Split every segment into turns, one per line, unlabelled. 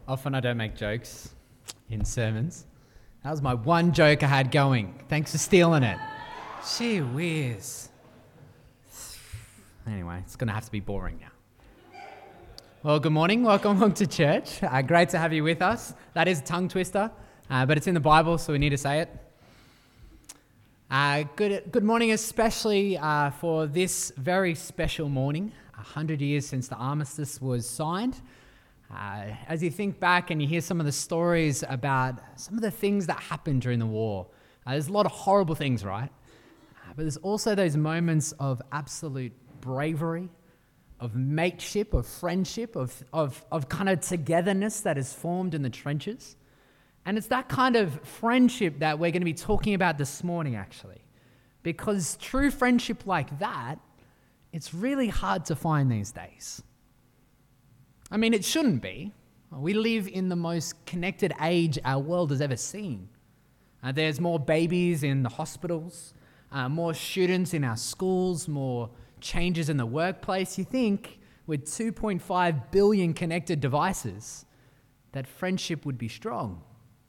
Often I don't make jokes in sermons. That was my one joke I had going. Thanks for stealing it. Gee whiz. Anyway, it's going to have to be boring now. Well, good morning. Welcome along to church. Great to have you with us. That is a tongue twister, but it's in the Bible, so we need to say it. Good morning, especially for this very special morning, 100 years since the armistice was signed. As you think back and you hear some of the stories about some of the things that happened during the war, there's a lot of horrible things, right? But there's also those moments of absolute bravery, of mateship, of friendship, of kind of togetherness that is formed in the trenches. And it's that kind of friendship that we're going to be talking about this morning, actually. Because true friendship like that, it's really hard to find these days. I mean, it shouldn't be. We live in the most connected age our world has ever seen. There's more babies in the hospitals, more students in our schools, more changes in the workplace. You think with 2.5 billion connected devices that friendship would be strong.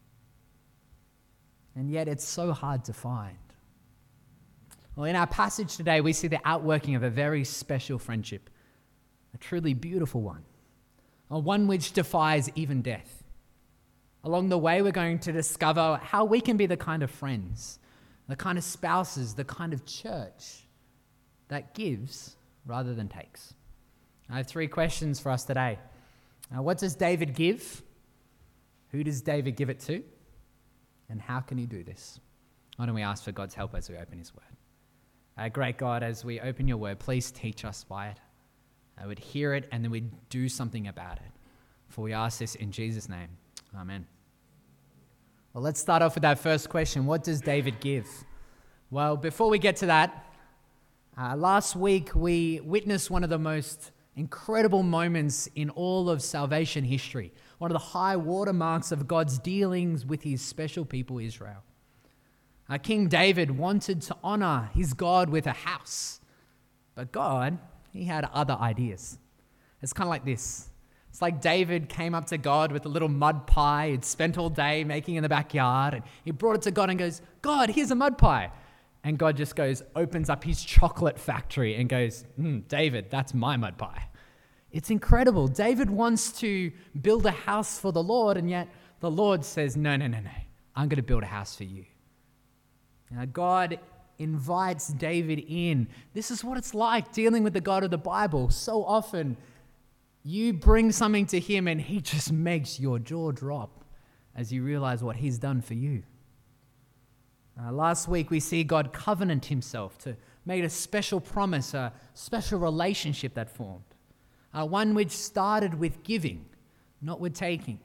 And yet it's so hard to find. Well, in our passage today, we see the outworking of a very special friendship, a truly beautiful one. One which defies even death. Along the way, we're going to discover how we can be the kind of friends, the kind of spouses, the kind of church that gives rather than takes. I have 3 questions for us today. What does David give? Who does David give it to? And how can he do this? Why don't we ask for God's help as we open his word? Great God, as we open your word, please teach us by it. I would hear it and then we'd do something about it. For we ask this in Jesus' name. Amen. Well, let's start off with that first question. What does David give? Well, before we get to that, last week we witnessed one of the most incredible moments in all of salvation history. One of the high watermarks of God's dealings with his special people, Israel. King David wanted to honor his God with a house. But God, he had other ideas. It's kind of like this. It's like David came up to God with a little mud pie he'd spent all day making in the backyard, and he brought it to God and goes, God, here's a mud pie. And God just opens up his chocolate factory and goes, David, that's my mud pie. It's incredible. David wants to build a house for the Lord, and yet the Lord says, no. I'm going to build a house for you. Now, God invites David in. This is what it's like dealing with the God of the Bible. So often, you bring something to him and he just makes your jaw drop as you realize what he's done for you. Last week, we see God covenant himself to make a special promise, a special relationship that formed. One which started with giving, not with taking.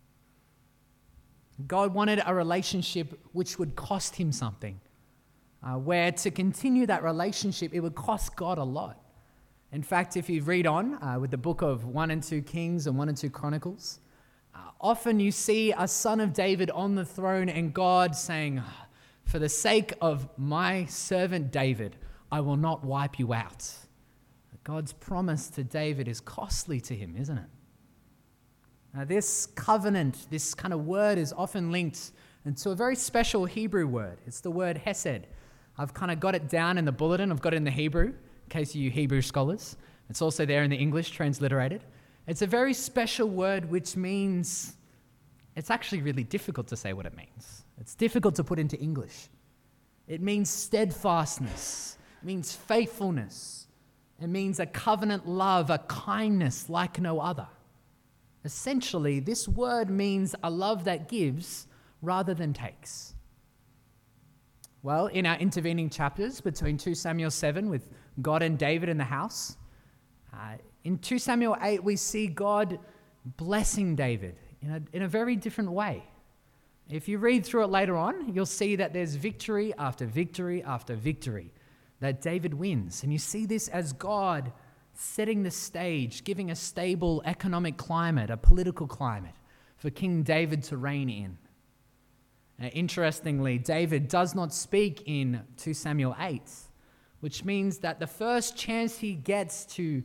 God wanted a relationship which would cost him something. Where to continue that relationship, it would cost God a lot. In fact, if you read on with the book of 1 and 2 Kings and 1 and 2 Chronicles, often you see a son of David on the throne and God saying, for the sake of my servant David, I will not wipe you out. God's promise to David is costly to him, isn't it? Now, this covenant, this kind of word is often linked to a very special Hebrew word. It's the word hesed. I've kind of got it down in the bulletin. I've got it in the Hebrew, in case you Hebrew scholars. It's also there in the English, transliterated. It's a very special word which means, it's actually really difficult to say what it means. It's difficult to put into English. It means steadfastness. It means faithfulness. It means a covenant love, a kindness like no other. Essentially, this word means a love that gives rather than takes. Well, in our intervening chapters between 2 Samuel 7 with God and David in the house, in 2 Samuel 8 we see God blessing David in a very different way. If you read through it later on, you'll see that there's victory after victory after victory that David wins. And you see this as God setting the stage, giving a stable economic climate, a political climate for King David to reign in. Interestingly, David does not speak in 2 Samuel 8, which means that the first chance he gets to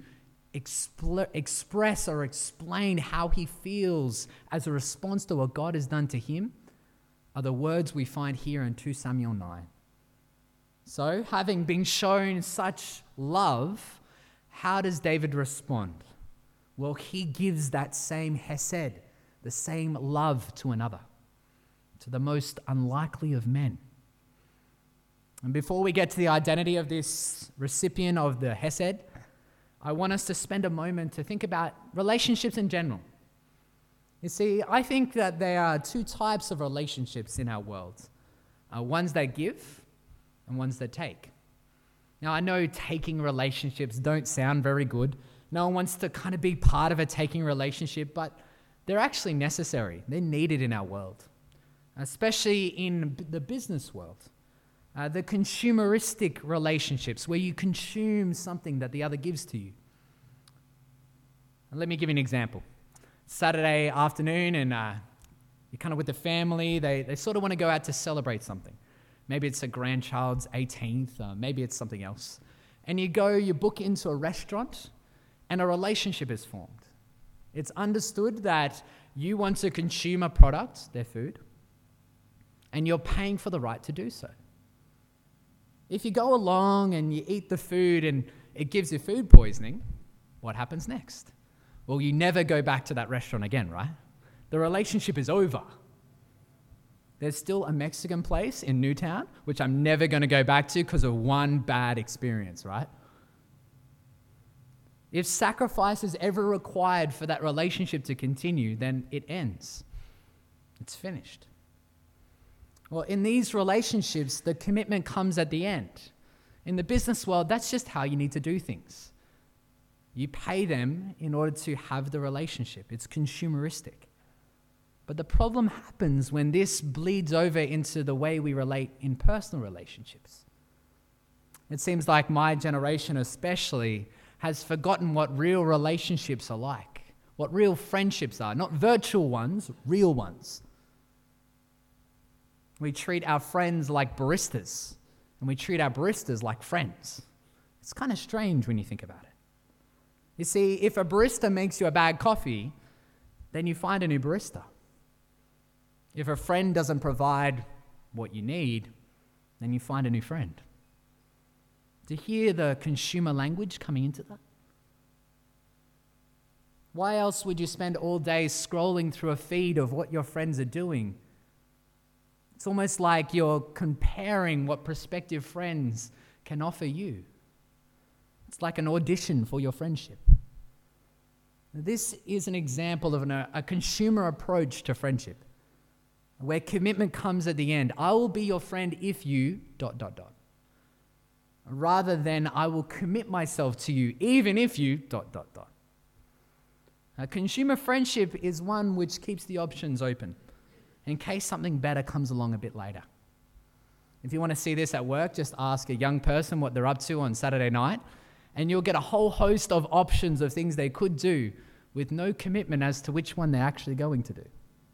express or explain how he feels as a response to what God has done to him are the words we find here in 2 Samuel 9. So, having been shown such love, how does David respond? Well, he gives that same hesed, the same love to another, to the most unlikely of men. And before we get to the identity of this recipient of the hesed, I want us to spend a moment to think about relationships in general. You see, I think that there are two types of relationships in our world. Ones that give and ones that take. Now, I know taking relationships don't sound very good. No one wants to kind of be part of a taking relationship, but they're actually necessary. They're needed in our world, especially in the business world. The consumeristic relationships where you consume something that the other gives to you. And let me give you an example. Saturday afternoon and you're kind of with the family. They sort of want to go out to celebrate something. Maybe it's a grandchild's 18th, maybe it's something else. And you book into a restaurant and a relationship is formed. It's understood that you want to consume a product, their food, and you're paying for the right to do so. If you go along and you eat the food and it gives you food poisoning, what happens next? Well, you never go back to that restaurant again, right? The relationship is over. There's still a Mexican place in Newtown, which I'm never going to go back to because of one bad experience, right? If sacrifice is ever required for that relationship to continue, then it ends. It's finished. Well, in these relationships, the commitment comes at the end. In the business world, that's just how you need to do things. You pay them in order to have the relationship. It's consumeristic. But the problem happens when this bleeds over into the way we relate in personal relationships. It seems like my generation especially has forgotten what real relationships are like, what real friendships are, not virtual ones, real ones. We treat our friends like baristas, and we treat our baristas like friends. It's kind of strange when you think about it. You see, if a barista makes you a bad coffee, then you find a new barista. If a friend doesn't provide what you need, then you find a new friend. Do you hear the consumer language coming into that? Why else would you spend all day scrolling through a feed of what your friends are doing? It's almost like you're comparing what prospective friends can offer you. It's like an audition for your friendship. This is an example of a consumer approach to friendship, where commitment comes at the end. I will be your friend if you ... rather than I will commit myself to you even if you ... A consumer friendship is one which keeps the options open in case something better comes along a bit later. If you want to see this at work, just ask a young person what they're up to on Saturday night, and you'll get a whole host of options of things they could do with no commitment as to which one they're actually going to do.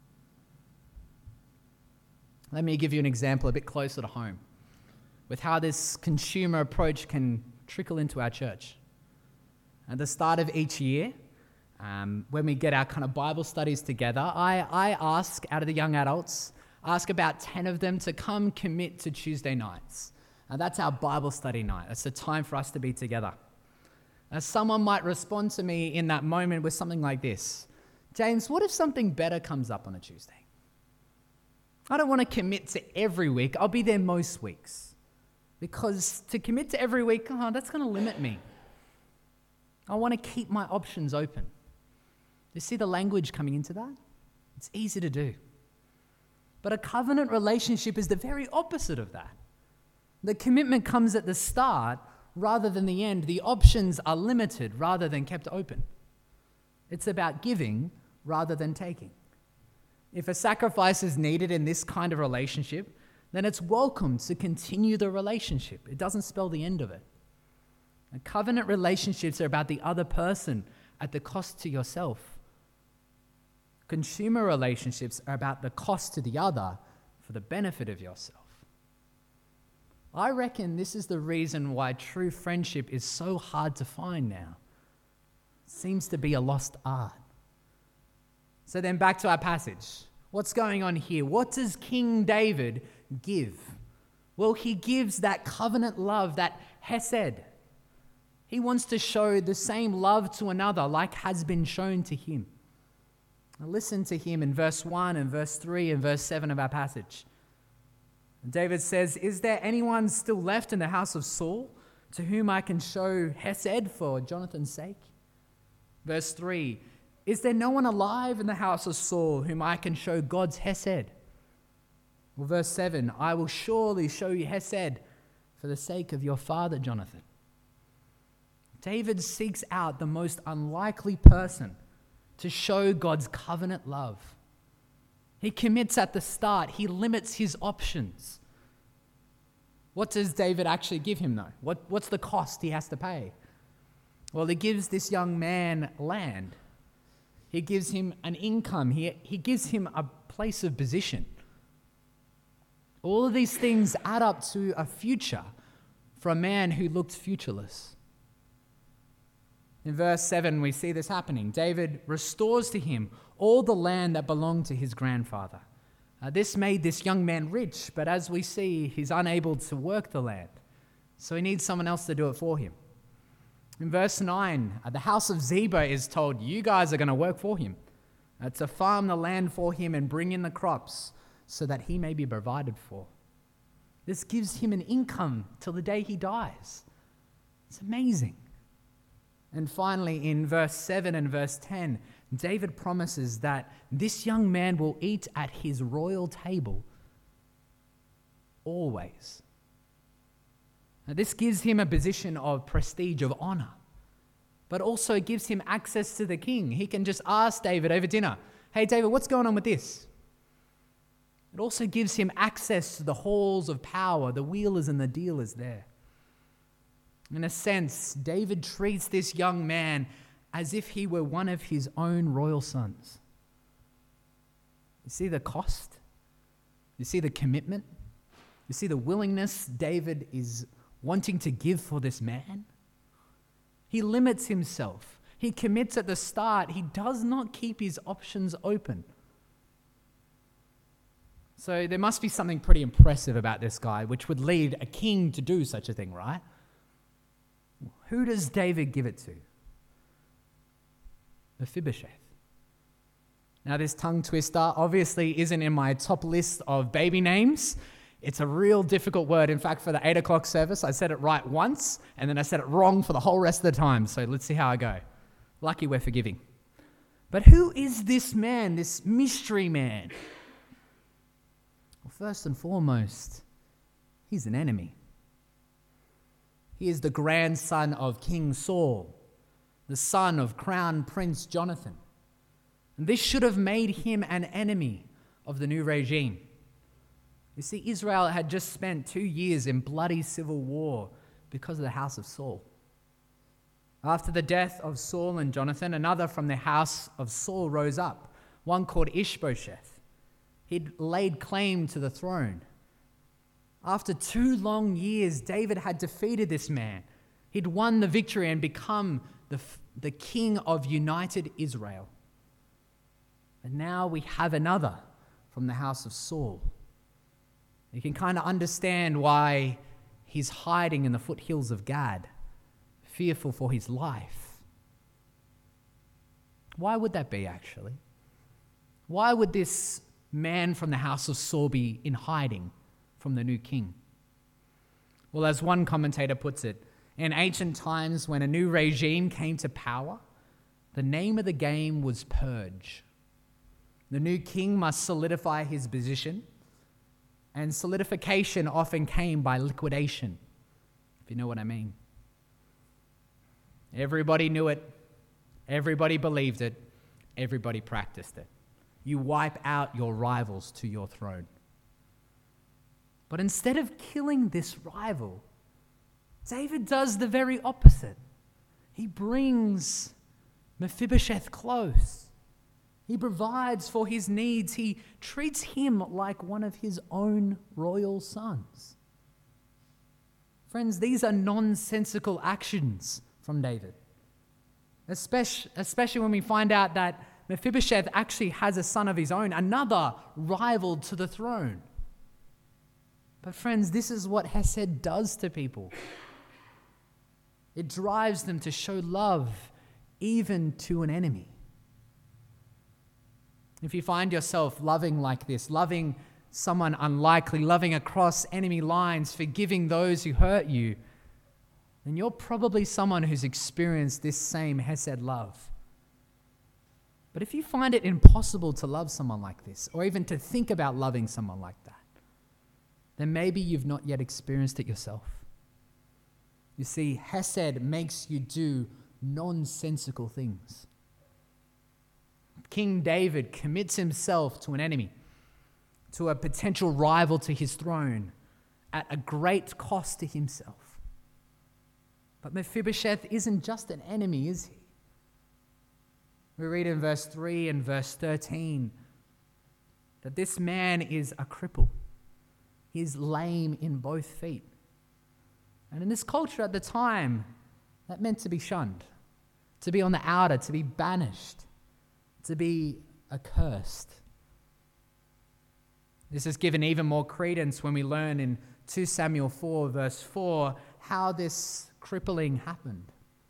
Let me give you an example a bit closer to home with how this consumer approach can trickle into our church. At the start of each year, when we get our kind of Bible studies together, I ask, out of the young adults, ask about 10 of them to come commit to Tuesday nights. And that's our Bible study night. It's a time for us to be together. Someone might respond to me in that moment with something like this: James, what if something better comes up on a Tuesday? I don't want to commit to every week. I'll be there most weeks. Because to commit to every week, that's going to limit me. I want to keep my options open. You see the language coming into that? It's easy to do. But a covenant relationship is the very opposite of that. The commitment comes at the start rather than the end. The options are limited rather than kept open. It's about giving rather than taking. If a sacrifice is needed in this kind of relationship, then it's welcome to continue the relationship. It doesn't spell the end of it. And covenant relationships are about the other person at the cost to yourself. Consumer relationships are about the cost to the other for the benefit of yourself. I reckon this is the reason why true friendship is so hard to find now. Seems to be a lost art. So then back to our passage. What's going on here? What does King David give? Well, he gives that covenant love, that hesed. He wants to show the same love to another like has been shown to him. Now listen to him in verse 1 and verse 3 and verse 7 of our passage. David says, "Is there anyone still left in the house of Saul to whom I can show hesed for Jonathan's sake?" Verse 3, "Is there no one alive in the house of Saul whom I can show God's hesed?" Well, verse 7, "I will surely show you hesed for the sake of your father Jonathan." David seeks out the most unlikely person to show God's covenant love. He commits at the start. He limits his options. What does David actually give him, though? What's the cost he has to pay? Well, he gives this young man land. He gives him an income. He gives him a place of position. All of these things add up to a future for a man who looked futureless. In verse 7, we see this happening. David restores to him all the land that belonged to his grandfather. This made this young man rich, but as we see, he's unable to work the land. So he needs someone else to do it for him. In verse 9, the house of Ziba is told, you guys are going to work for him, to farm the land for him and bring in the crops so that he may be provided for. This gives him an income till the day he dies. It's amazing. And finally, in verse 7 and verse 10, David promises that this young man will eat at his royal table always. Now, this gives him a position of prestige, of honor, but also gives him access to the king. He can just ask David over dinner, "Hey, David, what's going on with this?" It also gives him access to the halls of power, the wheelers and the dealers there. In a sense, David treats this young man as if he were one of his own royal sons. You see the cost? You see the commitment? You see the willingness David is wanting to give for this man? He limits himself. He commits at the start. He does not keep his options open. So there must be something pretty impressive about this guy, which would lead a king to do such a thing, right? Who does David give it to? Mephibosheth. Now, this tongue twister obviously isn't in my top list of baby names. It's a real difficult word. In fact, for the 8 o'clock service, I said it right once, and then I said it wrong for the whole rest of the time. So let's see how I go. Lucky we're forgiving. But who is this man, this mystery man? Well, first and foremost, he's an enemy. He is the grandson of King Saul, the son of Crown Prince Jonathan. And this should have made him an enemy of the new regime. You see, Israel had just spent 2 years in bloody civil war because of the house of Saul. After the death of Saul and Jonathan, another from the house of Saul rose up, one called Ishbosheth. He'd laid claim to the throne. After 2 long years, David had defeated this man. He'd won the victory and become the king of united Israel. And now we have another from the house of Saul. You can kind of understand why he's hiding in the foothills of Gad, fearful for his life. Why would that be, actually? Why would this man from the house of Saul be in hiding from the new king? Well, as one commentator puts it, in ancient times when a new regime came to power, the name of the game was purge. The new king must solidify his position, and solidification often came by liquidation, if you know what I mean. Everybody knew it, everybody believed it, everybody practiced it. You wipe out your rivals to your throne. But instead of killing this rival, David does the very opposite. He brings Mephibosheth close. He provides for his needs. He treats him like one of his own royal sons. Friends, these are nonsensical actions from David. Especially when we find out that Mephibosheth actually has a son of his own, another rival to the throne. But friends, this is what Hesed does to people. It drives them to show love even to an enemy. If you find yourself loving like this, loving someone unlikely, loving across enemy lines, forgiving those who hurt you, then you're probably someone who's experienced this same Hesed love. But if you find it impossible to love someone like this, or even to think about loving someone like that, then maybe you've not yet experienced it yourself. You see, Hesed makes you do nonsensical things. King David commits himself to an enemy, to a potential rival to his throne, at a great cost to himself. But Mephibosheth isn't just an enemy, is he? We read in verse 3 and verse 13 that this man is a cripple. He's lame in both feet. And in this culture at the time, that meant to be shunned, to be on the outer, to be banished, to be accursed. This is given even more credence when we learn in 2 Samuel 4, verse 4, how this crippling happened.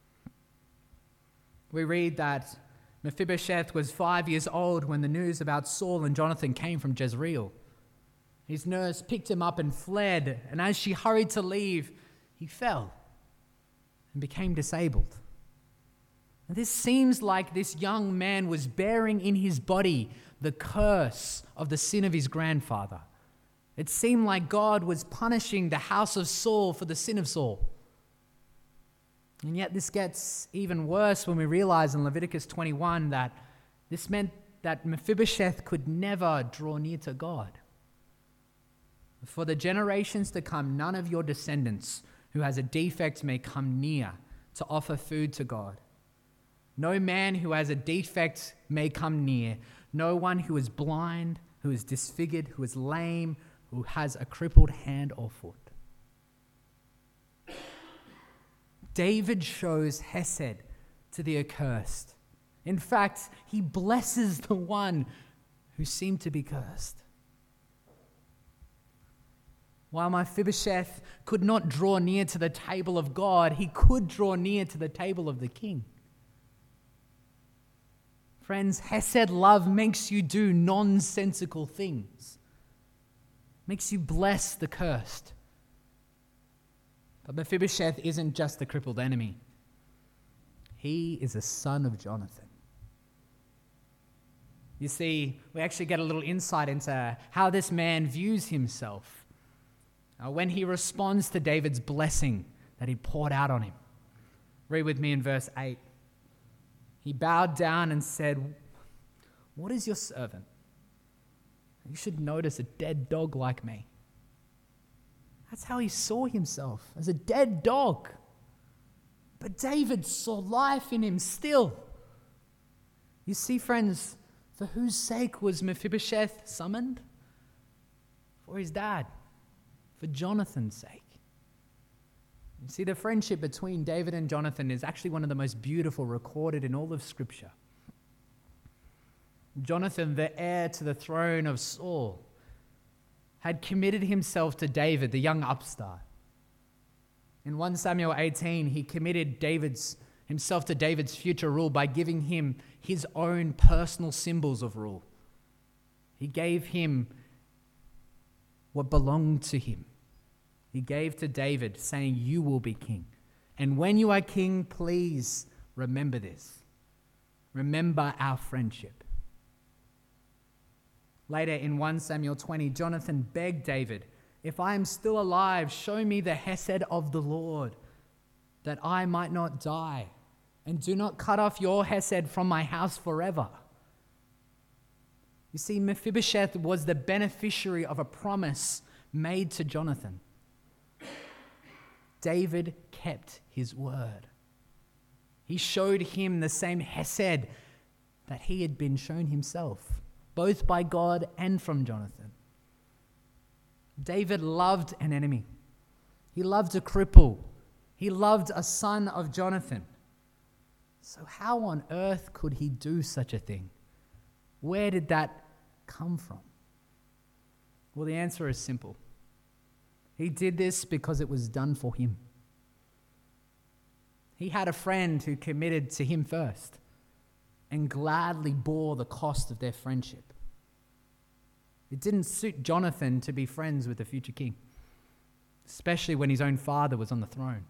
We read that Mephibosheth was 5 years old when the news about Saul and Jonathan came from Jezreel. His nurse picked him up and fled, and as she hurried to leave, he fell and became disabled. And this seems like this young man was bearing in his body the curse of the sin of his grandfather. It seemed like God was punishing the house of Saul for the sin of Saul. And yet this gets even worse when we realize in Leviticus 21 that this meant that Mephibosheth could never draw near to God. For the generations to come, none of your descendants who has a defect may come near to offer food to God. No man who has a defect may come near. No one who is blind, who is disfigured, who is lame, who has a crippled hand or foot. David shows Hesed to the accursed. In fact, he blesses the one who seemed to be cursed. While Mephibosheth could not draw near to the table of God, he could draw near to the table of the king. Friends, Hesed love makes you do nonsensical things, makes you bless the cursed. But Mephibosheth isn't just the crippled enemy. He is a son of Jonathan. You see, we actually get a little insight into how this man views himself when he responds to David's blessing that he poured out on him. Read with me in verse 8. He bowed down and said, "What is your servant? You should notice a dead dog like me." That's how he saw himself, as a dead dog. But David saw life in him still. You see, friends, for whose sake was Mephibosheth summoned? For his dad, for Jonathan's sake. You see, the friendship between David and Jonathan is actually one of the most beautiful recorded in all of Scripture. Jonathan, the heir to the throne of Saul, had committed himself to David, the young upstart. In 1 Samuel 18, he committed himself to David's future rule by giving him his own personal symbols of rule. He gave him what belonged to him. He gave to David, saying, "You will be king. And when you are king, please remember this. Remember our friendship." Later in 1 Samuel 20, Jonathan begged David, "If I am still alive, show me the Hesed of the Lord, that I might not die. And do not cut off your Hesed from my house forever." You see, Mephibosheth was the beneficiary of a promise made to Jonathan. David kept his word. He showed him the same Hesed that he had been shown himself, both by God and from Jonathan. David loved an enemy. He loved a cripple. He loved a son of Jonathan. So how on earth could he do such a thing? Where did that come from? Well, the answer is simple. He did this because it was done for him. He had a friend who committed to him first and gladly bore the cost of their friendship. It didn't suit Jonathan to be friends with the future king, especially when his own father was on the throne.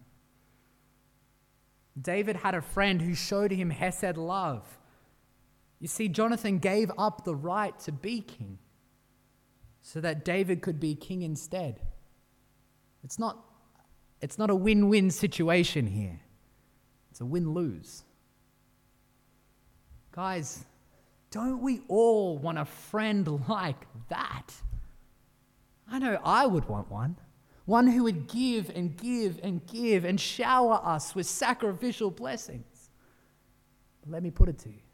David had a friend who showed him hesed love. You see, Jonathan gave up the right to be king so that David could be king instead. It's not a win-win situation here. It's a win-lose. Guys, don't we all want a friend like that? I know I would want one. One who would give and give and give and shower us with sacrificial blessings. But let me put it to you.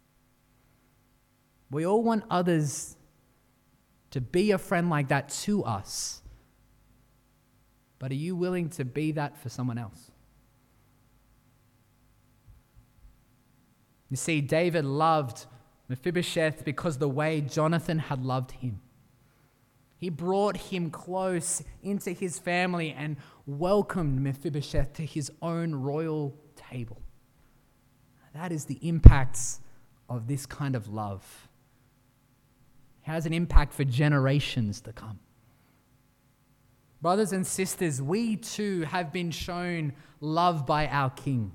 We all want others to be a friend like that to us. But are you willing to be that for someone else? You see, David loved Mephibosheth because the way Jonathan had loved him. He brought him close into his family and welcomed Mephibosheth to his own royal table. That is the impacts of this kind of love. It has an impact for generations to come. Brothers and sisters, we too have been shown love by our King.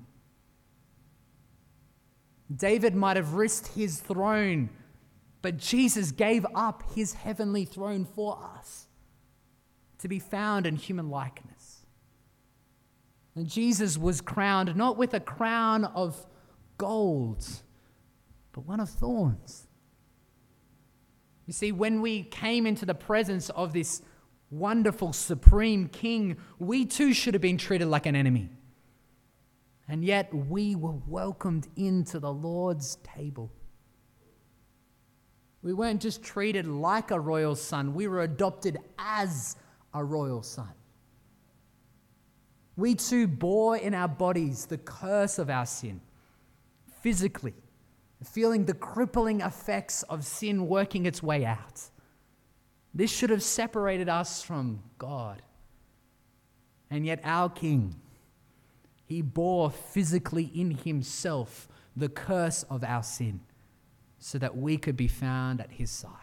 David might have risked his throne, but Jesus gave up his heavenly throne for us to be found in human likeness. And Jesus was crowned not with a crown of gold, but one of thorns. You see, when we came into the presence of this wonderful, supreme King, we too should have been treated like an enemy. And yet we were welcomed into the Lord's table. We weren't just treated like a royal son, we were adopted as a royal son. We too bore in our bodies the curse of our sin, physically, feeling the crippling effects of sin working its way out. This should have separated us from God. And yet our King, he bore physically in himself the curse of our sin so that we could be found at his side.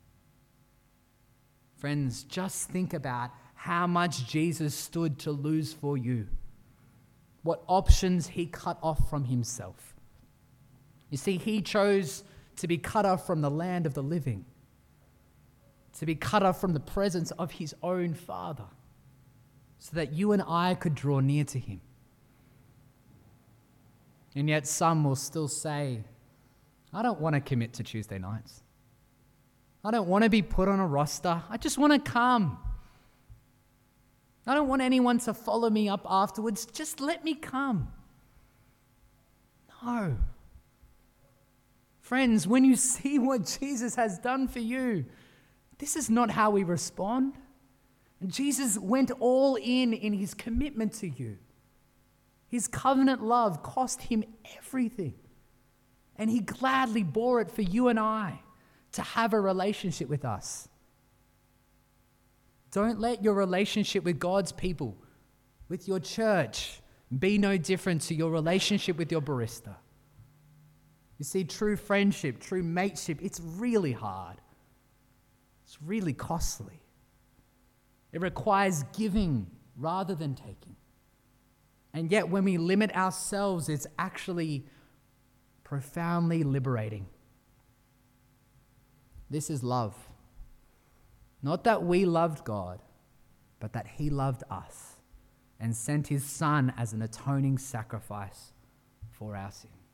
Friends, just think about how much Jesus stood to lose for you. What options he cut off from himself. You see, he chose to be cut off from the land of the living, to be cut off from the presence of his own Father, so that you and I could draw near to him. And yet some will still say, I don't want to commit to Tuesday nights. I don't want to be put on a roster. I just want to come. I don't want anyone to follow me up afterwards. Just let me come. No. Friends, when you see what Jesus has done for you, this is not how we respond. Jesus went all in his commitment to you. His covenant love cost him everything. And he gladly bore it for you and I to have a relationship with us. Don't let your relationship with God's people, with your church, be no different to your relationship with your barista. You see, true friendship, true mateship, it's really hard. It's really costly. It requires giving rather than taking. And yet when we limit ourselves, it's actually profoundly liberating. This is love. Not that we loved God, but that he loved us and sent his Son as an atoning sacrifice for our sin.